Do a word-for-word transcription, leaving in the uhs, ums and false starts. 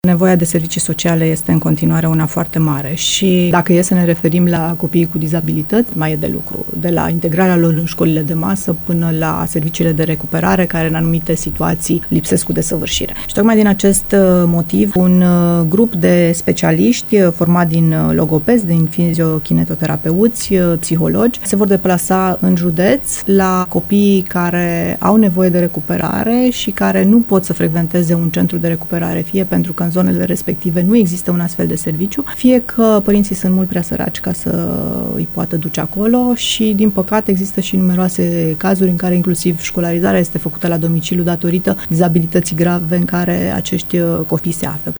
Nevoia de servicii sociale este în continuare una foarte mare și dacă e să ne referim la copiii cu dizabilități, mai e de lucru, de la integrarea lor în școlile de masă până la serviciile de recuperare, care în anumite situații lipsesc cu desăvârșire. Și tocmai din acest motiv, un grup de specialiști format din logopezi, din fiziokinetoterapeuți, psihologi, se vor deplasa în județ la copiii care au nevoie de recuperare și care nu pot să frecventeze un centru de recuperare, fie pentru că în zonele respective nu există un astfel de serviciu, fie că părinții sunt mult prea săraci ca să îi poată duce acolo și, din păcate, există și numeroase cazuri în care inclusiv școlarizarea este făcută la domiciliu datorită dizabilității grave în care acești copii se află.